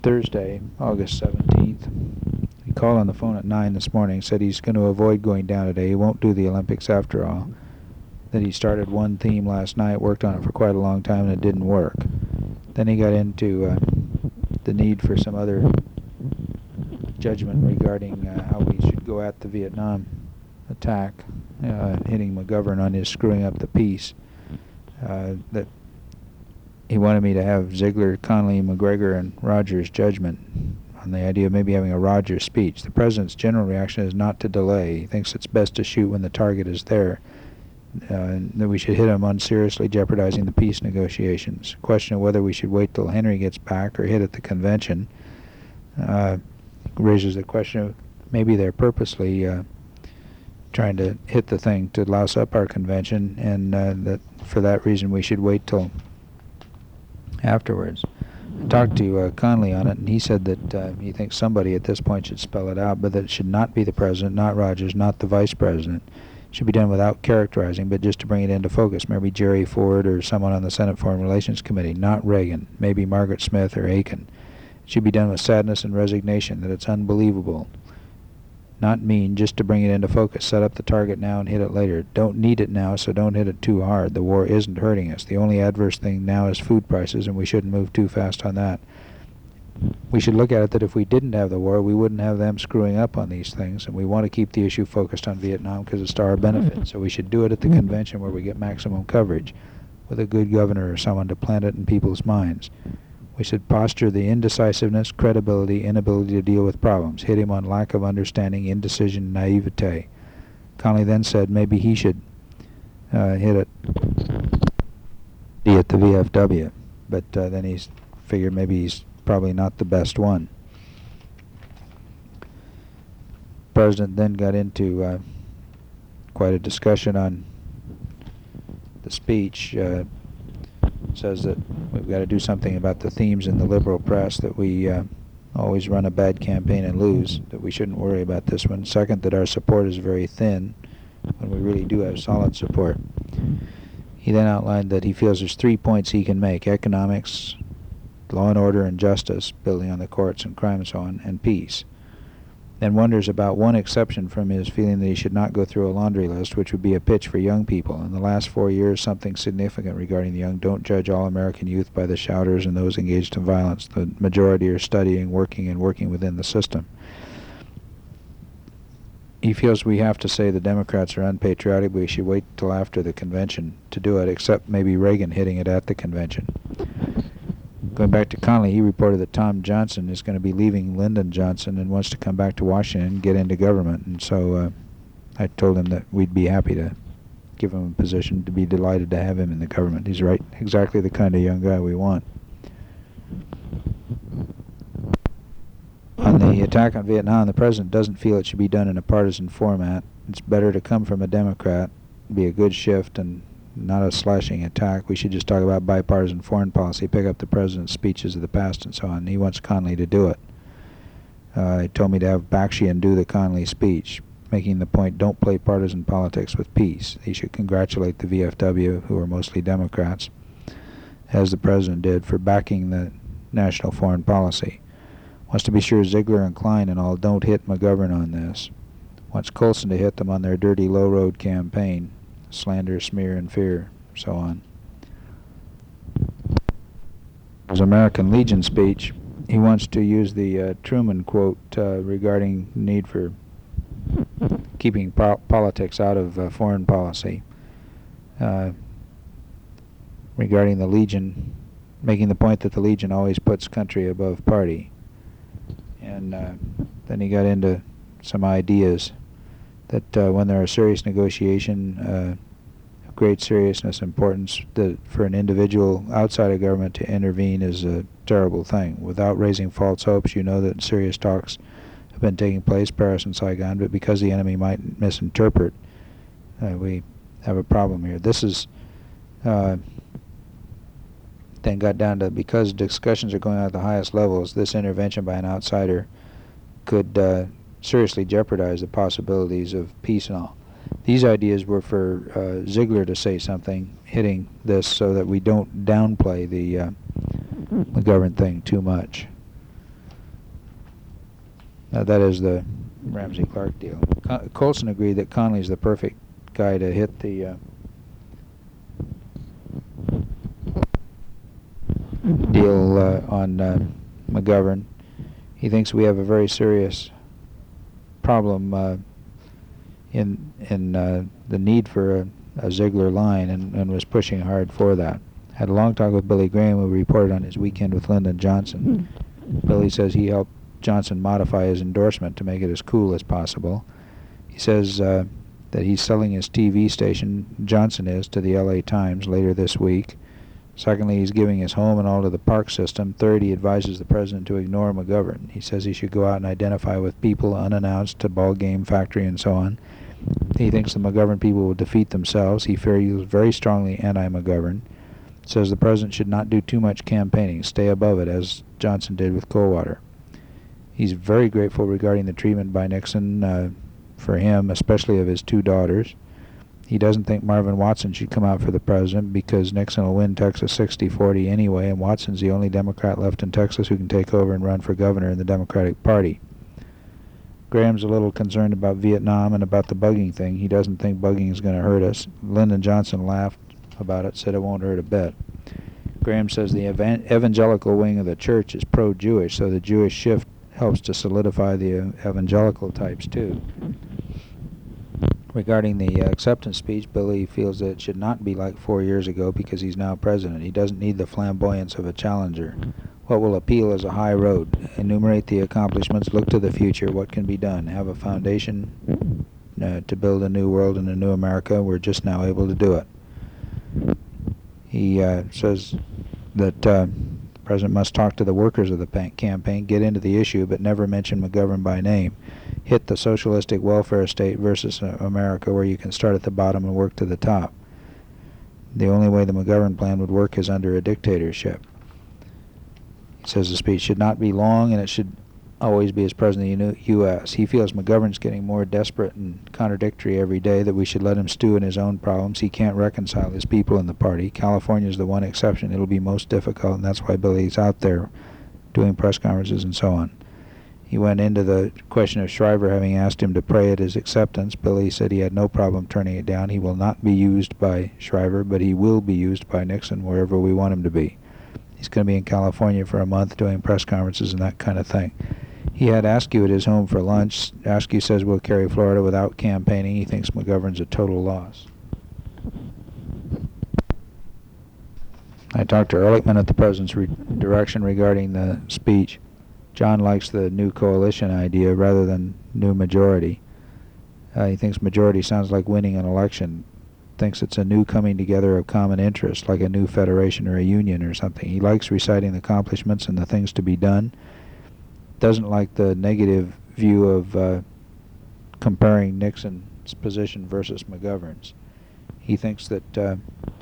Thursday, August 17th. He called on the phone at 9 this morning, said he's going to avoid going down today. He won't do the Olympics after all. That he started one theme last night, worked on it for quite a long time, and it didn't work. Then he got into the need for some other judgment regarding how we should go at the Vietnam attack, hitting McGovern on his screwing up the peace. That he wanted me to have Ziegler, Connally, McGregor, and Rogers' judgment on the idea of maybe having a Rogers speech. The president's general reaction is not to delay. He thinks it's best to shoot when the target is there. That we should hit him unseriously jeopardizing the peace negotiations. Question of whether we should wait till Henry gets back or hit at the convention raises the question of maybe they're purposely trying to hit the thing to louse up our convention, and that for that reason we should wait till afterwards. I talked to Connally on it, and he said that he thinks somebody at this point should spell it out, but that it should not be the president, not Rogers, not the vice president. It should be done without characterizing, but just to bring it into focus. Maybe Jerry Ford or someone on the Senate Foreign Relations Committee, not Reagan. Maybe Margaret Smith or Aiken. It should be done with sadness and resignation, that it's unbelievable. Not mean, just to bring it into focus. Set up the target now and hit it later. Don't need it now, so don't hit it too hard. The war isn't hurting us. The only adverse thing now is food prices, and we shouldn't move too fast on that. We should look at it that if we didn't have the war, we wouldn't have them screwing up on these things, and we want to keep the issue focused on Vietnam because it's to our benefit. So we should do it at the convention where we get maximum coverage, with a good governor or someone to plant it in people's minds. We should posture the indecisiveness, credibility, inability to deal with problems, hit him on lack of understanding, indecision, naivete. Connally then said maybe he should hit it at the VFW, but then he figured maybe he's probably not the best one. The president then got into quite a discussion on the speech. Says that we've got to do something about the themes in the liberal press, that we always run a bad campaign and lose, that we shouldn't worry about this one. Second, that our support is very thin when we really do have solid support. He then outlined that he feels there's 3 points he can make: economics, law and order and justice, building on the courts and crime and so on, and peace. Then wonders about one exception from his feeling that he should not go through a laundry list, which would be a pitch for young people. In the last 4 years, something significant regarding the young. Don't judge all American youth by the shouters and those engaged in violence. The majority are studying, working within the system. He feels we have to say the Democrats are unpatriotic, but we should wait till after the convention to do it, except maybe Reagan hitting it at the convention. Going back to Connally, he reported that Tom Johnson is going to be leaving Lyndon Johnson and wants to come back to Washington and get into government. And so I told him that we'd be happy to give him a position, to be delighted to have him in the government. He's right, exactly the kind of young guy we want. On the attack on Vietnam, the president doesn't feel it should be done in a partisan format. It's better to come from a Democrat, be a good shift, and not a slashing attack. We should just talk about bipartisan foreign policy, pick up the president's speeches of the past and so on. He wants Connally to do it. He told me to have Bakshian do the Connally speech, making the point, don't play partisan politics with peace. He should congratulate the VFW, who are mostly Democrats, as the president did, for backing the national foreign policy. Wants to be sure Ziegler and Klein and all don't hit McGovern on this. Wants Colson to hit them on their dirty low-road campaign. Slander, smear, and fear, so on. His American Legion speech, he wants to use the Truman quote regarding need for keeping politics out of foreign policy, regarding the Legion, making the point that the Legion always puts country above party. And then he got into some ideas that when there are serious negotiation, of great seriousness and importance, that for an individual outside of government to intervene is a terrible thing. Without raising false hopes, you know that serious talks have been taking place, Paris and Saigon, but because the enemy might misinterpret, we have a problem here. This is then got down to, because discussions are going on at the highest levels, this intervention by an outsider could seriously jeopardize the possibilities of peace and all. These ideas were for Ziegler to say something, hitting this so that we don't downplay the McGovern thing too much. That is the Ramsey Clark deal. Colson agreed that Connolly's the perfect guy to hit the deal on McGovern. He thinks we have a very serious problem in the need for a Ziegler line, and was pushing hard for that. Had a long talk with Billy Graham, who reported on his weekend with Lyndon Johnson. Billy says he helped Johnson modify his endorsement to make it as cool as possible. He says that he's selling his TV station, Johnson is, to the LA Times later this week. Secondly, he's giving his home and all to the park system. Third, he advises the president to ignore McGovern. He says he should go out and identify with people unannounced to ball game factory and so on. He thinks the McGovern people will defeat themselves. He feels very strongly anti-McGovern. Says the president should not do too much campaigning, stay above it, as Johnson did with Coldwater. He's very grateful regarding the treatment by Nixon for him, especially of his two daughters. He doesn't think Marvin Watson should come out for the president because Nixon will win Texas 60-40 anyway, and Watson's the only Democrat left in Texas who can take over and run for governor in the Democratic Party. Graham's a little concerned about Vietnam and about the bugging thing. He doesn't think bugging is going to hurt us. Lyndon Johnson laughed about it, said it won't hurt a bit. Graham says the evangelical wing of the church is pro-Jewish, so the Jewish shift helps to solidify the evangelical types too. Regarding the acceptance speech, Billy feels that it should not be like 4 years ago because he's now president. He doesn't need the flamboyance of a challenger. What will appeal is a high road. Enumerate the accomplishments, look to the future, what can be done. Have a foundation to build a new world and a new America. We're just now able to do it. He says that the president must talk to the workers of the campaign, get into the issue, but never mention McGovern by name. Hit the socialistic welfare state versus America, where you can start at the bottom and work to the top. The only way the McGovern plan would work is under a dictatorship. He says the speech should not be long, and it should always be as president of the U.S. He feels McGovern's getting more desperate and contradictory every day, that we should let him stew in his own problems. He can't reconcile his people in the party. California's the one exception. It'll be most difficult, and that's why Billy's out there doing press conferences and so on. He went into the question of Shriver having asked him to pray at his acceptance. Billy said he had no problem turning it down. He will not be used by Shriver, but he will be used by Nixon wherever we want him to be. He's going to be in California for a month doing press conferences and that kind of thing. He had Askew at his home for lunch. Askew says we'll carry Florida without campaigning. He thinks McGovern's a total loss. I talked to Ehrlichman at the president's direction regarding the speech. John likes the new coalition idea rather than new majority. He thinks majority sounds like winning an election. Thinks it's a new coming together of common interest, like a new federation or a union or something. He likes reciting the accomplishments and the things to be done. Doesn't like the negative view of comparing Nixon's position versus McGovern's. He thinks that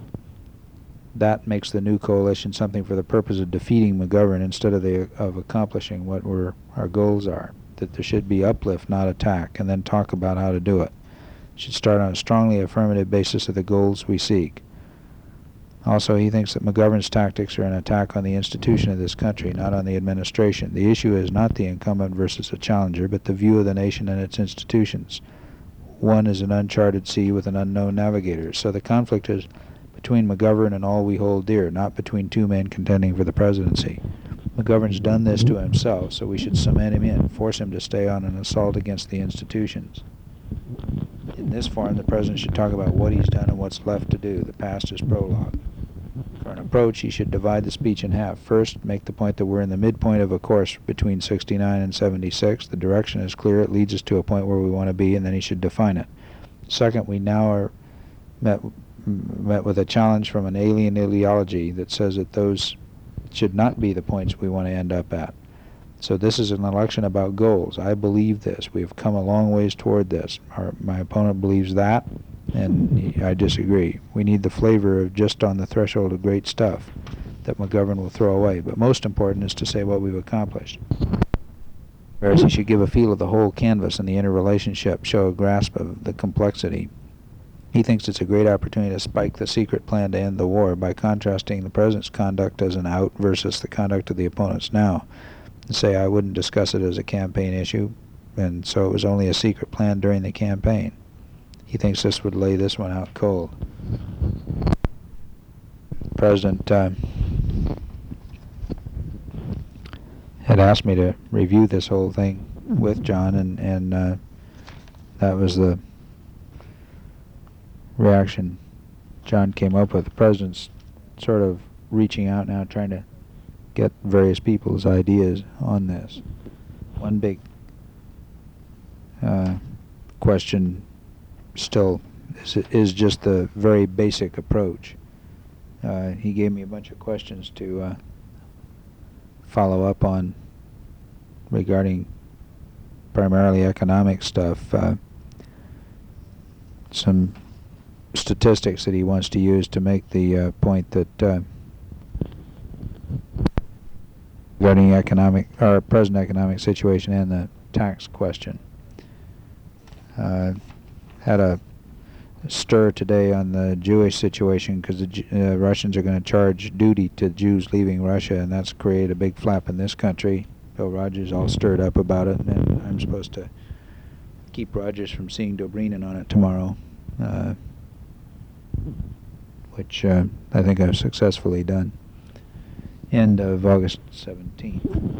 that makes the new coalition something for the purpose of defeating McGovern instead of accomplishing what our goals are. That there should be uplift, not attack, and then talk about how to do it. Should start on a strongly affirmative basis of the goals we seek. Also, he thinks that McGovern's tactics are an attack on the institution of this country, not on the administration. The issue is not the incumbent versus a challenger, but the view of the nation and its institutions. One is an uncharted sea with an unknown navigator. So the conflict is between McGovern and all we hold dear, not between two men contending for the presidency. McGovern's done this to himself, so we should cement him in, force him to stay on an assault against the institutions. In this forum, the president should talk about what he's done and what's left to do. The past is prologue. For an approach, he should divide the speech in half. First, make the point that we're in the midpoint of a course between 69 and 76. The direction is clear. It leads us to a point where we want to be, and then he should define it. Second, we now are met with a challenge from an alien ideology that says that those should not be the points we want to end up at. So this is an election about goals. I believe this. We have come a long ways toward this. My opponent believes that, and I disagree. We need the flavor of just on the threshold of great stuff that McGovern will throw away. But most important is to say what we've accomplished. Whereas he should give a feel of the whole canvas and the interrelationship, show a grasp of the complexity. He thinks it's a great opportunity to spike the secret plan to end the war by contrasting the president's conduct as an out versus the conduct of the opponents now. and say I wouldn't discuss it as a campaign issue, and so it was only a secret plan during the campaign. He thinks this would lay this one out cold. The President had asked me to review this whole thing with John, and that was the reaction John came up with. The President's sort of reaching out now, trying to get various people's ideas on this. One big question still is just the very basic approach. He gave me a bunch of questions to follow up on regarding primarily economic stuff. Some statistics that he wants to use to make the point that regarding present economic situation and the tax question. Had a stir today on the Jewish situation because the Russians are going to charge duty to Jews leaving Russia, and that's created a big flap in this country. Bill Rogers all stirred up about it, and I'm supposed to keep Rogers from seeing Dobrynin on it tomorrow, which I think I've successfully done. End of August 17th.